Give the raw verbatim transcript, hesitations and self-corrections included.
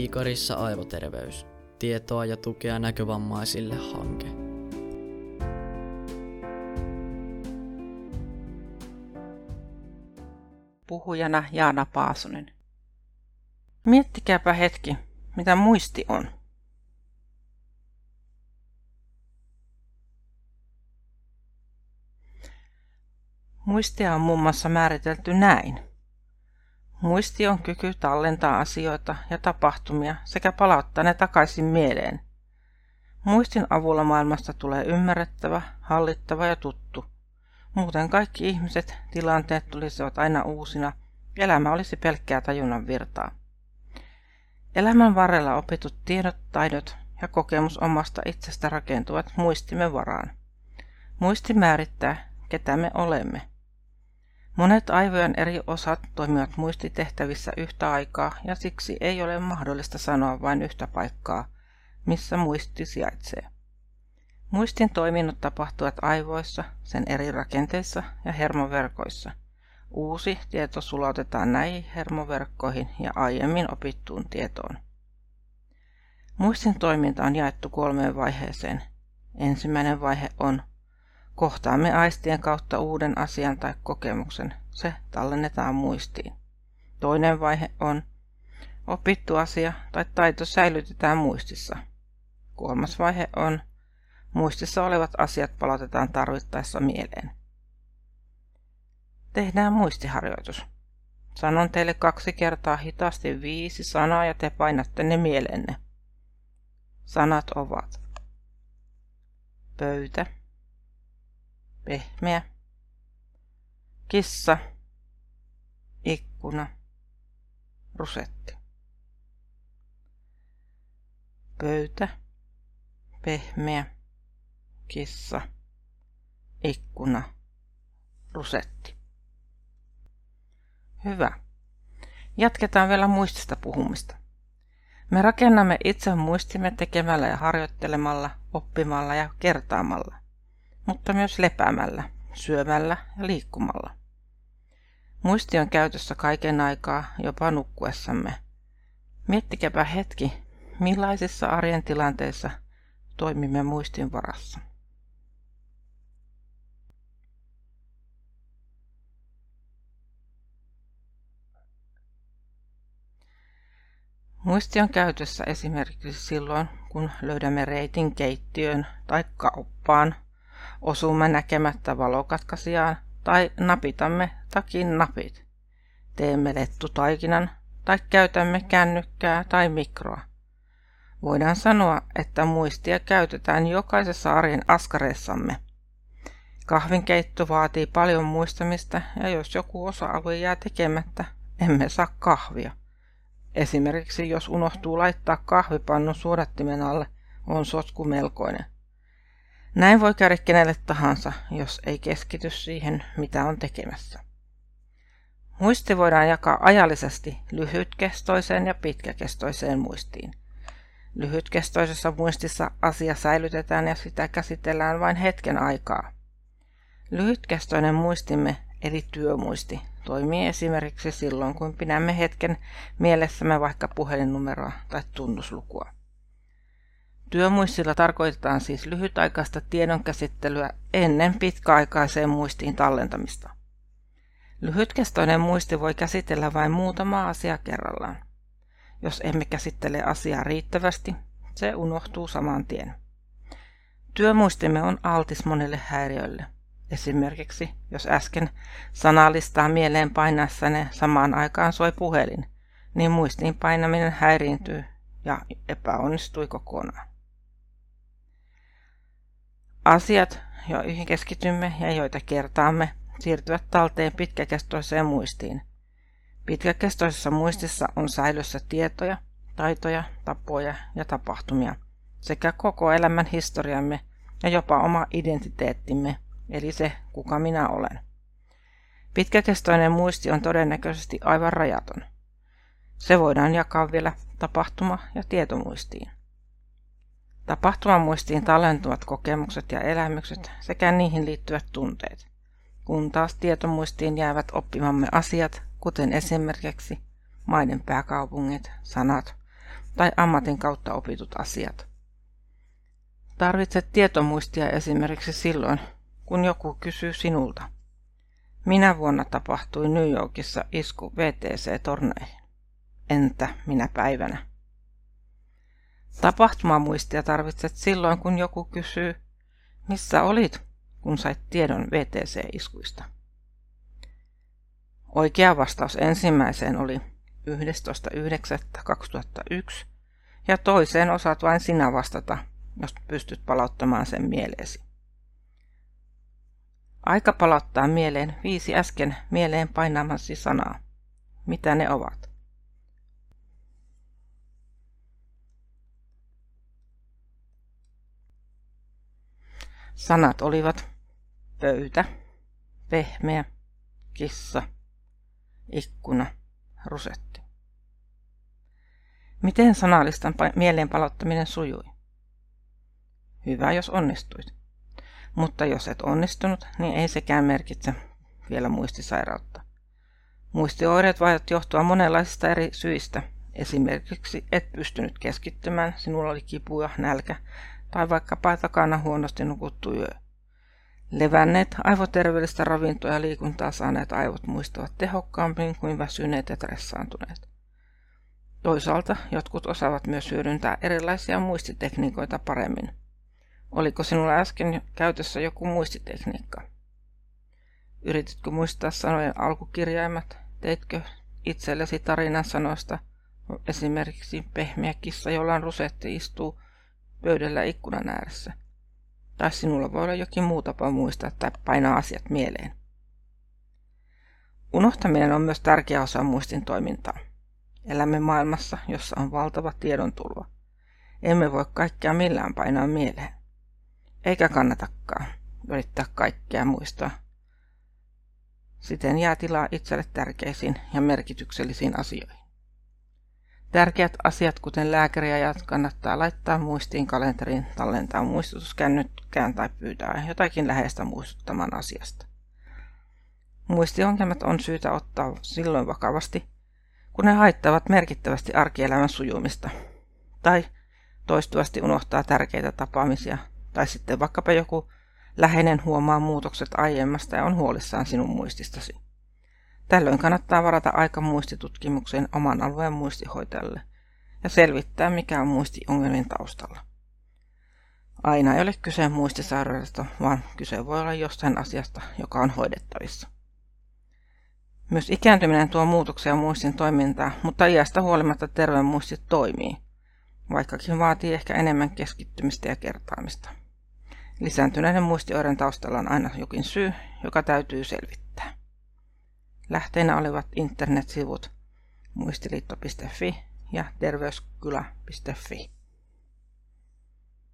Ikarissa aivoterveys. Tietoa ja tukea näkövammaisille hanke. Puhujana Jaana Paasonen. Miettikääpä hetki, mitä muisti on. Muistia on muun muassa määritelty näin. Muisti on kyky tallentaa asioita ja tapahtumia sekä palauttaa ne takaisin mieleen. Muistin avulla maailmasta tulee ymmärrettävä, hallittava ja tuttu. Muuten kaikki ihmiset, tilanteet tulisivat aina uusina, elämä olisi pelkkää tajunnan virtaa. Elämän varrella opitut tiedot, taidot ja kokemus omasta itsestä rakentuvat muistimme varaan. Muisti määrittää, ketä me olemme. Monet aivojen eri osat toimivat muistitehtävissä yhtä aikaa ja siksi ei ole mahdollista sanoa vain yhtä paikkaa, missä muisti sijaitsee. Muistin toiminnot tapahtuvat aivoissa, sen eri rakenteissa ja hermoverkoissa. Uusi tieto sulautetaan näihin hermoverkkoihin ja aiemmin opittuun tietoon. Muistin toiminta on jaettu kolmeen vaiheeseen. Ensimmäinen vaihe on kohtaamme aistien kautta uuden asian tai kokemuksen. Se tallennetaan muistiin. Toinen vaihe on opittu asia tai taito säilytetään muistissa. Kolmas vaihe on muistissa olevat asiat palautetaan tarvittaessa mieleen. Tehdään muistiharjoitus. Sanon teille kaksi kertaa hitaasti viisi sanaa ja te painatte ne mieleenne. Sanat ovat pöytä, pehmeä, kissa, ikkuna, rusetti. Pöytä, pehmeä, kissa, ikkuna, rusetti. Hyvä. Jatketaan vielä muistista puhumista. Me rakennamme itse muistimme tekemällä ja harjoittelemalla, oppimalla ja kertaamalla, mutta myös lepäämällä, syömällä ja liikkumalla. Muisti on käytössä kaiken aikaa, jopa nukkuessamme. Miettikääpä hetki, millaisissa arjen tilanteissa toimimme muistin varassa. Muisti on käytössä esimerkiksi silloin, kun löydämme reitin keittiöön tai kauppaan, osumme näkemättä valokatkaisijaan tai napitamme takin napit, teemme lettutaikinan tai käytämme kännykkää tai mikroa. Voidaan sanoa, että muistia käytetään jokaisessa arjen askareessamme. Kahvinkeitto vaatii paljon muistamista ja jos joku osa-alue jää tekemättä, emme saa kahvia. Esimerkiksi jos unohtuu laittaa kahvipannun suodattimen alle, on sotku melkoinen. Näin voi käydä kenelle tahansa, jos ei keskity siihen, mitä on tekemässä. Muisti voidaan jakaa ajallisesti lyhytkestoiseen ja pitkäkestoiseen muistiin. Lyhytkestoisessa muistissa asia säilytetään ja sitä käsitellään vain hetken aikaa. Lyhytkestoinen muistimme, eli työmuisti, toimii esimerkiksi silloin, kun pidämme hetken mielessämme vaikka puhelinnumeroa tai tunnuslukua. Työmuistilla tarkoitetaan siis lyhytaikaista tiedonkäsittelyä ennen pitkäaikaiseen muistiin tallentamista. Lyhytkestoinen muisti voi käsitellä vain muutamaa asiaa kerrallaan. Jos emme käsittele asiaa riittävästi, se unohtuu saman tien. Työmuistimme on altis monille häiriöille. Esimerkiksi jos äsken sanalistaa mieleen painaessanne samaan aikaan soi puhelin, niin muistiin painaminen häiriintyy ja epäonnistui kokonaan. Asiat, joihin keskitymme ja joita kertaamme, siirtyvät talteen pitkäkestoiseen muistiin. Pitkäkestoisessa muistissa on säilössä tietoja, taitoja, tapoja ja tapahtumia sekä koko elämän historiamme ja jopa oma identiteettimme, eli se, kuka minä olen. Pitkäkestoinen muisti on todennäköisesti aivan rajaton. Se voidaan jakaa vielä tapahtuma- ja tietomuistiin. Tapahtumamuistiin tallentuvat kokemukset ja elämykset sekä niihin liittyvät tunteet, kun taas tietomuistiin jäävät oppimamme asiat, kuten esimerkiksi maiden pääkaupungit, sanat tai ammatin kautta opitut asiat. Tarvitset tietomuistia esimerkiksi silloin, kun joku kysyy sinulta. Minä vuonna tapahtui New Yorkissa isku V T C-torneihin. Entä minä päivänä? Tapahtumamuistia tarvitset silloin, kun joku kysyy, missä olit, kun sait tiedon V T C-iskuista. Oikea vastaus ensimmäiseen oli yhdestoista yhdeksättä kaksituhattayksi ja toiseen osaat vain sinä vastata, jos pystyt palauttamaan sen mieleesi. Aika palauttaa mieleen viisi äsken mieleen painamasi sanaa. Mitä ne ovat? Sanat olivat pöytä, pehmeä, kissa, ikkuna, rusetti. Miten sanallistan mieleen palauttaminen sujui? Hyvä, jos onnistuit. Mutta jos et onnistunut, niin ei sekään merkitse vielä muistisairautta. Muistioireet voivat johtua monenlaisista eri syistä. Esimerkiksi et pystynyt keskittymään, sinulla oli kipuja, nälkä tai vaikkapa takana huonosti nukuttu yö. Levänneet, aivoterveellistä ravintoa ja liikuntaa saaneet aivot muistavat tehokkaammin kuin väsyneet ja stressaantuneet. Toisaalta jotkut osaavat myös hyödyntää erilaisia muistitekniikoita paremmin. Oliko sinulla äsken käytössä joku muistitekniikka? Yrititkö muistaa sanojen alkukirjaimet? Teitkö itsellesi tarinan sanoista? Esimerkiksi pehmeä kissa, jolla on rusetti, istuu pöydällä ikkunan ääressä. Tai sinulla voi olla jokin muu tapa muistaa tai painaa asiat mieleen. Unohtaminen on myös tärkeä osa muistin toimintaa. Elämme maailmassa, jossa on valtava tiedontulva. Emme voi kaikkea millään painaa mieleen. Eikä kannatakaan yrittää kaikkea muistaa. Siten jää tilaa itselle tärkeisiin ja merkityksellisiin asioihin. Tärkeät asiat, kuten lääkäriajat, kannattaa laittaa muistiin, kalenteriin, tallentaa muistutuskännykkään tai pyytää jotakin läheistä muistuttamaan asiasta. Muistiongelmat on syytä ottaa silloin vakavasti, kun ne haittavat merkittävästi arkielämän sujumista, tai toistuvasti unohtaa tärkeitä tapaamisia, tai sitten vaikkapa joku läheinen huomaa muutokset aiemmasta ja on huolissaan sinun muististasi. Tällöin kannattaa varata aika muistitutkimukseen oman alueen muistihoitajalle ja selvittää, mikä on muistiongelmien taustalla. Aina ei ole kyse muistisairaudesta, vaan kyse voi olla jostain asiasta, joka on hoidettavissa. Myös ikääntyminen tuo muutoksia muistin toimintaan, mutta iästä huolimatta terve muisti toimii, vaikkakin vaatii ehkä enemmän keskittymistä ja kertaamista. Lisääntyneiden muistioireiden taustalla on aina jokin syy, joka täytyy selvittää. Lähteinä olivat internetsivut muistiliitto piste fi ja terveyskylä piste fi.